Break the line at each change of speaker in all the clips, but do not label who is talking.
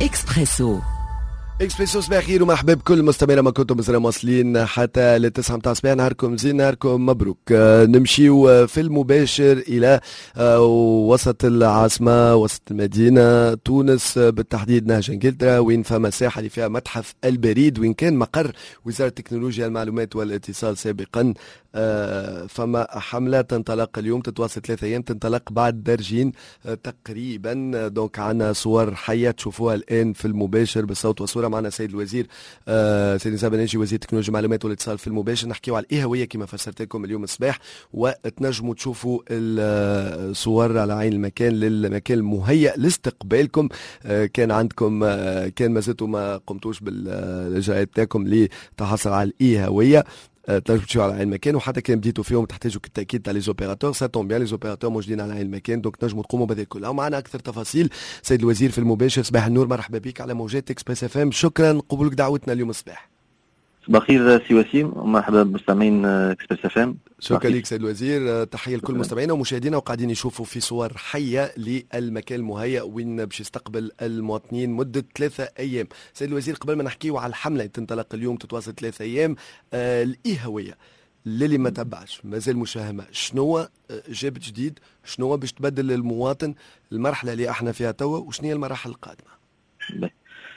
إكسبريسو.
اكسبريسو صباح خير ومرحبا بكل مستمعينا ما كنتم مازال واصلين حتى للتسعة متاع الصباح. نهاركم زين، نهاركم مبروك. نمشيو في المباشر الى وسط العاصمة، وسط المدينة تونس، بالتحديد نهج انجلترا، وين فما ساحة اللي فيها متحف البريد، وين كان مقر وزارة تكنولوجيا المعلومات والاتصال سابقا. فما حملة تنطلق اليوم، تتواصل 3 أيام، تنطلق بعد درجين تقريبا. دونك عنا صور حية تشوفوها الآن في المباشر بالصوت والصورة. معنا سيد الوزير سيد نزار بناجي وزير تكنولوجيا المعلومات والاتصال في المباشر. نحكيو على الإهوية كما فسرت لكم اليوم الصباح، وتنجموا تشوفوا الصور على عين المكان للمكان المهيأ لاستقبالكم. كان عندكم كان ما زلتوا ما قمتوش بالإجراءات تاعكم لتحصل على الإهوية، تنجموا تمشيو على عين المكان، وحتى كان بديتوا فيهم تحتاجوا بالتاكيد تاع لي زوبيراتور. سا طون بيان، لي زوبيراتور موجودين على عين المكان، دونك تنجموا تقوموا بهذا الكل. ومعنا اكثر تفاصيل سيد الوزير في المباشر. صباح النور، مرحبا بك على موجات اكسبريس اف ام. شكرا قبولك دعوتنا اليوم الصباح.
صباح الخير سي وسيم، ومرحبا بمستمعين اكسبريس اف ام.
شكرا لك سيد الوزير، تحيه لكل مستمعينا ومشاهدينا وقاعدين يشوفوا في صور حيه للمكان المهيأ وين باش يستقبل المواطنين مده 3 ايام. سيد الوزير، قبل ما نحكيو على الحمله اللي تنطلق اليوم تتواصل 3 ايام، الإهوية للي ما تبعش مازال مش فاهمة شنو جابت جديد، شنو باش تبدل للمواطن المرحلة اللي احنا فيها توا، وشنو هي المراحل القادمة؟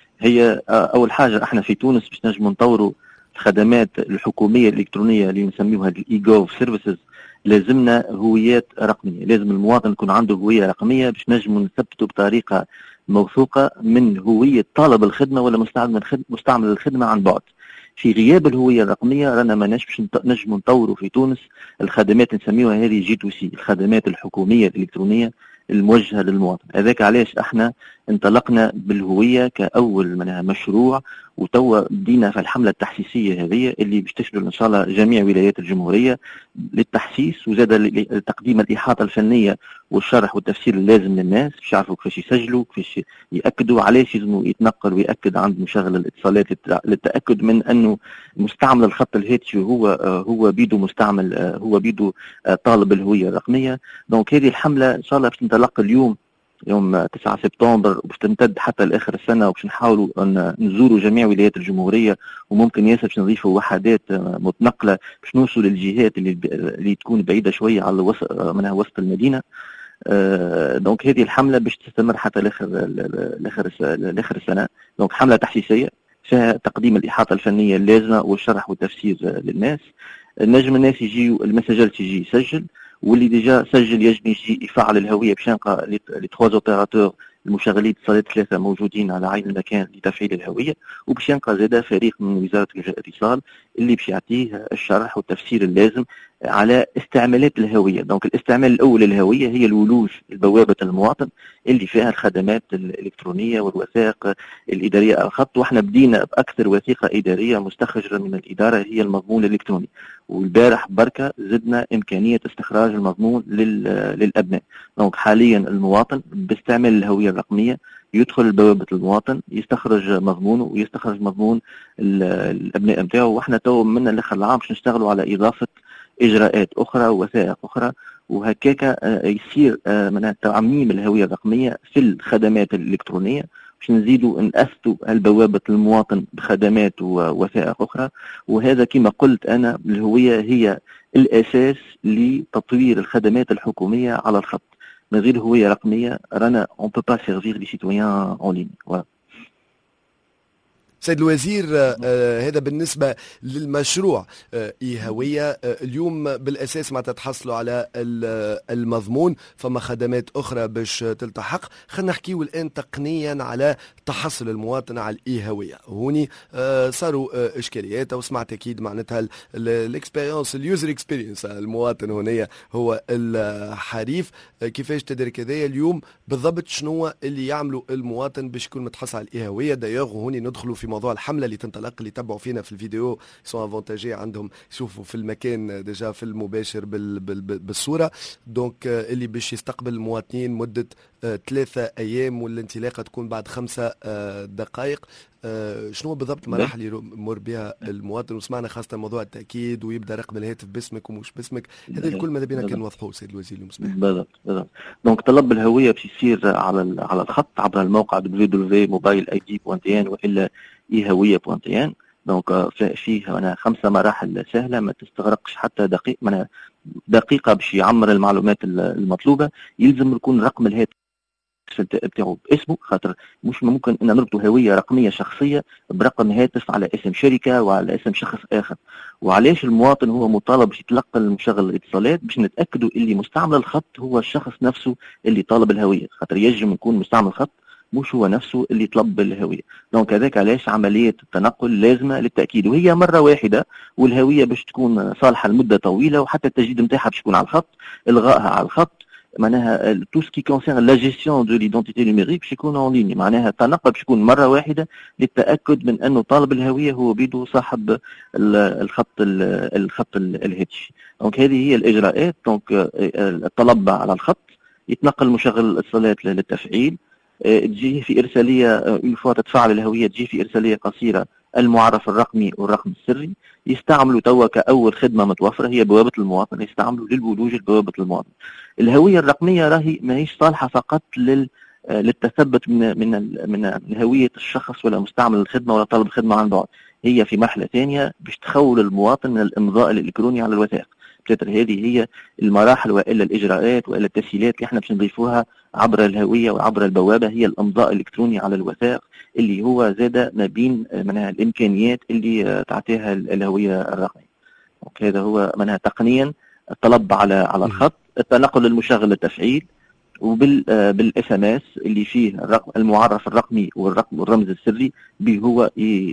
هي أول حاجة احنا في تونس باش نجموا نطوروا الخدمات الحكومية الإلكترونية اللي نسميوها الإيجوف سيرفيسز. لازمنا هويات رقمية، لازم المواطن يكون عنده هوية رقمية باش نجموا نثبتوا بطريقة موثوقة من هوية طالب الخدمة ولا مستعمل الخدمة عن بعد. في غياب الهوية الرقمية رانا ما نجموا نطوروا في تونس الخدمات نسميوها هذه جي تو سي، الخدمات الحكومية الإلكترونية الموجهة للمواطن. هذاك علاش احنا انطلقنا بالهوية كأول منها مشروع، وتوا بدينا في الحملة التحسيسية هذه اللي باش تشمل ان شاء الله جميع ولايات الجمهورية للتحسيس، وزاد لتقديم الإحاطة الفنية والشرح والتفسير اللازم للناس باش يعرفوا كيفاش يسجلوا، كيفاش يأكدوا، علاش لازم يتنقل ويأكد عند مشغل الاتصالات للتأكد من انه مستعمل الخط الهاتفي هو بيدو مستعمل، هو بيدو طالب الهوية الرقمية. دونك هذه الحملة ان شاء الله باش تنطلق اليوم يوم 9 سبتمبر وباش تمتد حتى لاخر السنه، وباش نحاولوا ان نزوروا جميع ولايات الجمهوريه، وممكن ياسر باش نضيفوا وحدات متنقله باش نوصلوا للجهات اللي تكون بعيده شويه على منها وسط المدينه. دونك هذه الحمله باش تستمر حتى لاخر السنه. دونك حمله تحسيسيه فيها تقديم الاحاطه الفنيه اللازمه والشرح والتفسير للناس. نجم الناس يجيوا اللي ما سجلش يجي يسجل، واللي ديجا سجل يجب يجي يفعل الهويه باش يلقى لي 3 اوبيراتور المشغلين اتصالات 3 موجودين على عين المكان لتفعيل الهويه، وباش يلقى زاده فريق من وزاره الاتصال اللي باش يعطيه الشرح والتفسير اللازم على استعمالات الهويه. دونك الاستعمال الاول للهويه هي الولوج البوابه المواطن اللي فيها الخدمات الالكترونيه والوثائق الاداريه على الخط، واحنا بدينا باكثر وثيقه اداريه مستخرجه من الاداره هي المضمون الالكتروني، والبارح بركه زدنا امكانيه استخراج المضمون للابناء. دونك حاليا المواطن باستعمال الهويه الرقميه يدخل بوابه المواطن يستخرج مضمونه ويستخرج مضمون الابناء نتاعو. واحنا تو من الاخر العام باش نشتغلوا على اضافه اجراءات اخرى ووثائق اخرى، وهكاك يصير من تعميم الهويه الرقميه في الخدمات الالكترونيه باش نزيدوا نأثوا البوابه المواطن بخدمات ووثائق اخرى. وهذا كما قلت انا الهويه هي الاساس لتطوير الخدمات الحكوميه على الخط. من غير هويه رقميه رانا اون بو با سيرفير لي سيتويان اون لين. فوالا
سيد الوزير، هذا بالنسبة للمشروع إيهوية. اليوم بالأساس ما تتحصلوا على المضمون، فما خدمات أخرى باش تلتحق. خلينا نحكيو الآن تقنيا على تحصل المواطن على الإيهوية. هوني صاروا إشكاليات، وسمعت أكيد معناتها الإكسبيرينس، اليوزر إكسبيرينس، المواطن هنا هو الحريف. كيفاش تدرك هذايا اليوم بالضبط شنو اللي يعملوا المواطن باش يكون متحصل على الإيهوية؟ دايوغ هوني ندخلوا في موضوع الحملة اللي تنطلق، اللي تبعوا فينا في الفيديو سو افونتاجي عندهم يشوفوا في المكان ديجا في المباشر بالصورة. دونك اللي باش يستقبل المواطنين مدة 3 أيام والانطلاقة تكون بعد 5 دقائق. شنو بالضبط المراحل اللي يمر بها المواطن؟ وسمعنا خاصة موضوع التأكيد ويبدأ رقم الهاتف باسمك ومش باسمك، هذه الكل ماذا بينا كان نوضحوه سيد الوزير اليوم صباح.
بالضبط. دونك طلب الهوية باش يصير على الخط عبر الموقع www.mobile.id.tn والا اي-هوية.tn. دونك فيه أنا 5 مراحل سهلة ما تستغرقش حتى دقيقة باش يعمر المعلومات المطلوبة. يلزم يكون رقم الهاتف بتاعه باسمه، خاطر مش ممكن ان نربطوا هويه رقميه شخصيه برقم هاتف على اسم شركه وعلى اسم شخص اخر. وعلاش المواطن هو مطالب باش يتلقى المشغل الاتصالات؟ باش نتاكدوا اللي مستعمل الخط هو الشخص نفسه اللي طالب الهويه، خاطر يجب يكون مستعمل الخط مش هو نفسه اللي طلب الهويه. دونك هذاك علاش عمليه التنقل لازمه للتاكيد، وهي مره واحده، والهويه باش تكون صالحه لمده طويله، وحتى التجديد نتاعها باش يكون على الخط، الغائها على الخط. معناها tout ce qui concerne la gestion de l'identité numérique باش يكون اون ليني، معناها التنقل باش يكون مره واحده للتاكد من انه طالب الهويه هو بيدو صاحب الخط الهاتفي. دونك هذه هي الاجراءات. دونك الطلب على الخط، يتنقل مشغل الاتصالات للتفعيل، تجي في ارساليه اون فوا تتفعل الهويه تجي في ارساليه قصيره المعرف الرقمي والرقم السري. يستعملوا توا كأول خدمة متوفرة هي بوابة المواطن، يستعملوا للولوج لبوابة المواطن. الهوية الرقمية راهي ماهيش صالحة فقط للتثبت من هوية الشخص ولا مستعمل الخدمة ولا طالب الخدمة عن بعد، هي في مرحلة ثانية باش تخول المواطن من الإمضاء الإلكتروني على الوثائق. هذه هي المراحل والا الاجراءات والا التسهيلات اللي احنا باش نضيفوها عبر الهويه وعبر البوابه، هي الامضاء الالكتروني على الوثائق، اللي هو زاد ما بين منها الامكانيات اللي تعطيها الهويه الرقميه. هذا هو منها تقنيا الطلب على الخط، التنقل للمشغل التفعيل، وبالاس ام اس اللي فيه المعرف الرقمي والرمز السري به هو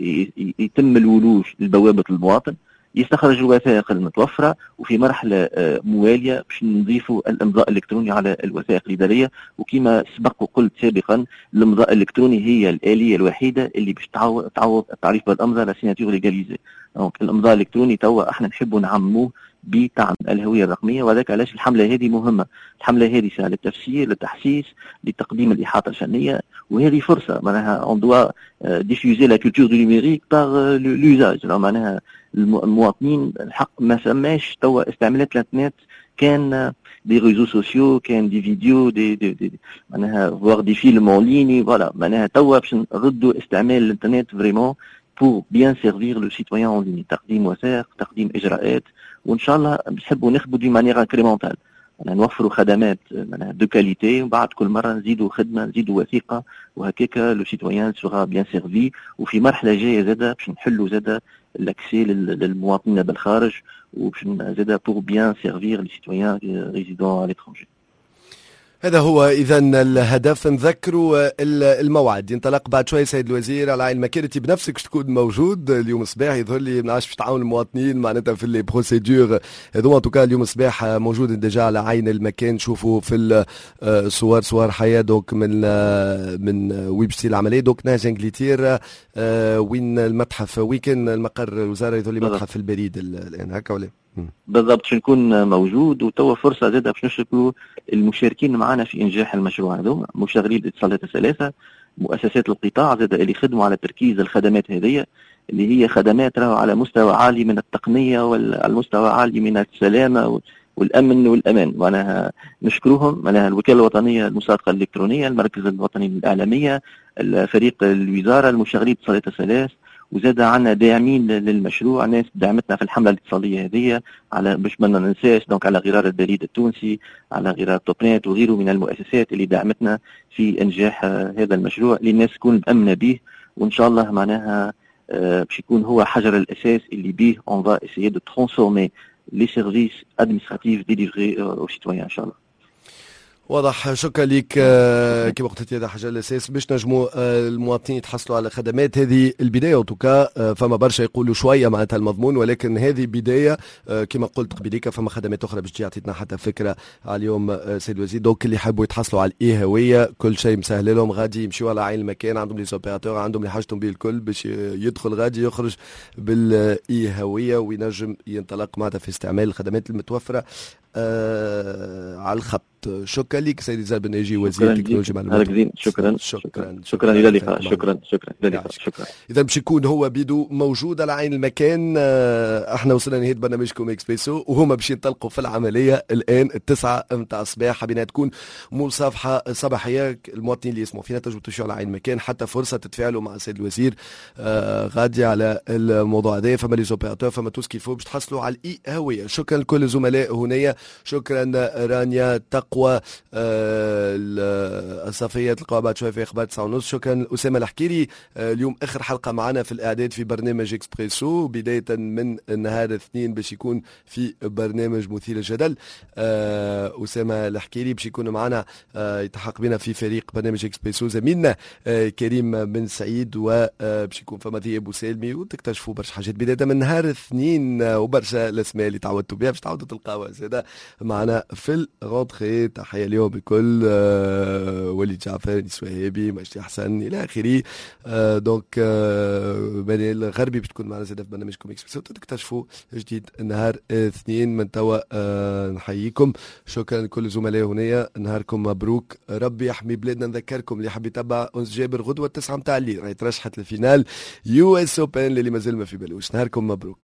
يتم الولوج لبوابه المواطن، يستخرج الوثائق المتوفرة، وفي مرحلة موالية باش نضيفوا الإمضاء الإلكتروني على الوثائق الإدارية. وكما سبق وقلت سابقا، الإمضاء الإلكتروني هي الآلية الوحيدة اللي باش تعوض التعريف بالإمضاء لا سيناتور ليغاليزي. دونك الإمضاء الإلكتروني توا احنا نحبوا نعموه بتعم الهوية الرقمية، وذاك علاش الحملة هذه مهمة. الحملة هذه فيها للتفسير، للتحسيس، لتقديم الإحاطة الفنية، وهذه فرصة معناها on doit diffuser la culture du numérique par l'usage. معناها المواطنين الحق ما فماش توا استعمالات الانترنت، كان دي ريزو سوسيو، كان دي فيديو، دي معناها فوار دي فيلم اون ليني، فوالا معناها توا باش نردوا استعمال الانترنت فريمون pour bien servir le citoyen en ligne. تقديم وثائق، تقديم اجراءات، وان شاء الله بنحبوا نخدموا دي مانيير انكريمونتال، نوفروا خدمات دو كاليتي، وبعد كل مره نزيدوا خدمه، نزيدوا وثيقه، وهكاك لو سيتويان سورا بيان سيرفي. وفي مرحله جايه زاده باش نحلوا زاده الاكسي للمواطنين بالخارج، وباش زاده بور بيان سيرفير لي سيتويان ريزيدون على ليترونجي.
هذا هو إذا الهدف. نذكروا الموعد ينطلق بعد شوية سيد الوزير، على عين مكانتي بنفسك تكون موجود اليوم الصباح. يظهر لي ما عادش باش تعاون المواطنين معناتها في لي بروسيدور هذوما. ان توكا اليوم الصباح موجود ديجا على عين المكان، شوفوا في صور حياة دوك من ويبسي العملية. دوك نهج انجلتير وين المتحف، وين المقر الوزارة؟ يظهر لي متحف البريد الآن هكا ولا؟
بالضبط باش نكون موجود. وتوا فرصه زاده باش نشكروا المشاركين معنا في انجاح المشروع هذا، مشغلي الاتصالات الثلاثه، مؤسسات القطاع زاده اللي خدموا على تركيز الخدمات هذه، اللي هي خدمات راهو على مستوى عالي من التقنيه وعلى مستوى عالي من السلامه والامن والامان. معناها نشكروهم، معناها الوكاله الوطنيه للمصادقه الالكترونيه، المركز الوطني للاعلاميه، الفريق الوزاره، المشغلين الاتصالات الثلاث، وزاد عنا داعمين للمشروع، ناس دعمتنا في الحمله الاتصاليه هذه، على باش ما ننساش دونك على غرار البريد التونسي، على غرار توبنت وغيره من المؤسسات اللي دعمتنا في انجاح هذا المشروع، اللي الناس تكون مأمنه به. وان شاء الله معناها باش يكون هو حجر الاساس اللي به on va essayer de transformer les services administratifs délivrés aux citoyens ان شاء الله.
واضح. شكرا لك. كما قلت هذا حاجه الاساس باش نجموا المواطنين يتحصلوا على خدمات. هذه البدايه وتوكا فما برشا يقولوا شويه معناتها المضمون، ولكن هذه بدايه. كما قلت قبيليك فما خدمات اخرى باش تجي عطيتنا حتى فكره على اليوم سيد الوزير. دوك اللي يحبوا يتحصلوا على الاي هويه كل شيء مسهل لهم، غادي يمشيوا على عين المكان، عندهم لي سوبيراتور، عندهم اللي حاجتهم به الكل باش يدخل غادي يخرج بالاي هويه، وينجم ينطلق معناتها في استعمال الخدمات المتوفره على الخط. شكرا لك سيدي زاد بناجي وزير التكنولوجيا والمعلومات.
شكرا الى اللقاء. شكرا الى اللقاء. شكرا.
اذا باش يكون هو بيدو موجود على عين المكان. احنا وصلنا لنهايه برنامجكم اكسبريسو وهما باش ينطلقوا في العمليه الان 9 متاع الصباح. حبينا تكون مصافحه صباحيه. المواطنين اللي يسمعوا فينا تنجموا تمشوا على عين المكان حتى فرصه تتفاعلوا مع السيد الوزير غادي على الموضوع هذا. فما لي زوبيراتور فما تو سكيفو باش تحصلوا على الاي هويه. شكرا لكل الزملاء هنا. شكرا رانيا تقوى الصفيه تلقاوها بعد شويه في اخبار 9:30. شكرا اسامه الحكيري. اليوم اخر حلقه معنا في الاعداد في برنامج اكسبريسو بدايه من نهار الاثنين باش يكون في برنامج مثير الجدل. اسامه الحكيري باش يكون معنا يتحق بنا في فريق برنامج اكسبريسو زميلنا كريم بن سعيد وباش يكون فما ذياب وسالمي وتكتشفوا برشا حاجات بدايه من نهار الاثنين وبرشا الاسماء اللي تعودتوا بها باش تعودوا تلقاوها زاده معنا في الغونتري. تحيه اليوم بكل وليد جعفر نيس وهابي مجدي حسن الى اخره. دونك بني الغربي باش تكون معنا زاده في برنامجكم اكسبريسو تكتشفوا جديد نهار اثنين. من توا نحييكم. شكرا لكل زملاء هنا. نهاركم مبروك. ربي يحمي بلادنا. نذكركم اللي حاب يتبع انس جابر غدوه 9 متاع الليل راهي ترشحت للفينال US Open اللي مازال ما في بالوش. نهاركم مبروك.